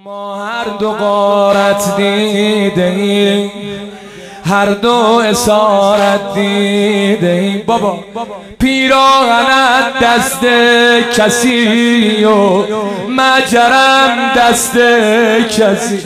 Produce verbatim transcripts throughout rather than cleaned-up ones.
ما هر دو غارت دیده ایم، هر دو اسارت دیده ایم. بابا پیراهنت دست کسی و مجرم دست کسی،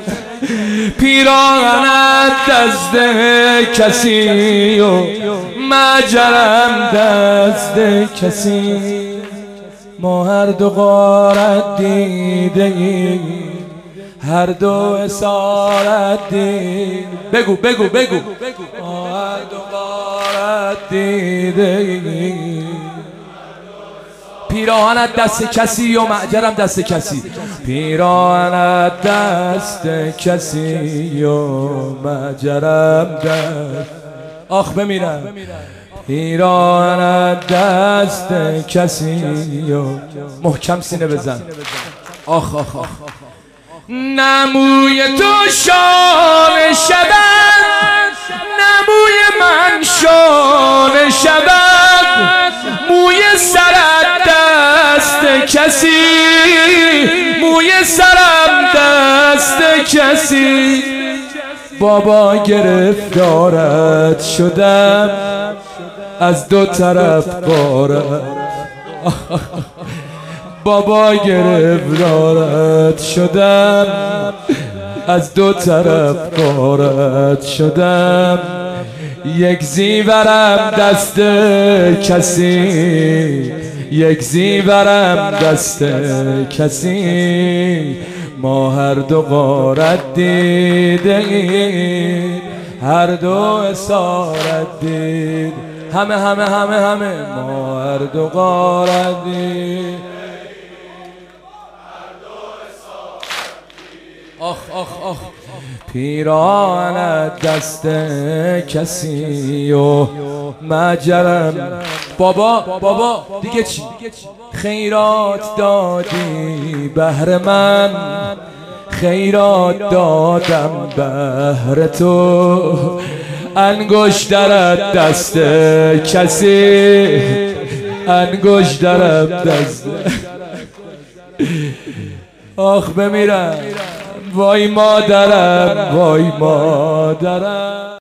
پیراهنت دست کسی و مجرم دست کسی. ما هر دو غارت دیده ایم، هر دو اسارت دیده. بگو بگو بگو ما هر دو غارت دیده ایم، پیراهنت دست کسی و معجرم دست کسی، پیراهنت دست کسی و معجرم دست. آخ بمیرم. پیراهنت دست کسی و محکم سینه بزن. آخ آخ آخ. نموی تو شان شبت، نموی من شان شبت، موی سرت دست کسی، موی سرم دست کسی. بابا گرفتارت شدم از دو طرف غارت، بابا گرفتارت شدم از دو طرف غارت شدم. یک زیورم دست کسی، یک زیورم دست کسی. ما هر دو غارت دیده ایم، هر دو اسارت دید. همه همه همه همه ما هر دو غارت دید. آخ آخ آخ. پیراهنت دست کسی و مجرم. بابا بابا دیگه چی؟ خیرات دادی بهر من، خیرات دادم بهر تو. انگشترت دست کسی، انگشترت دست. آخ بمیرم. وای مادرم، وای مادرم.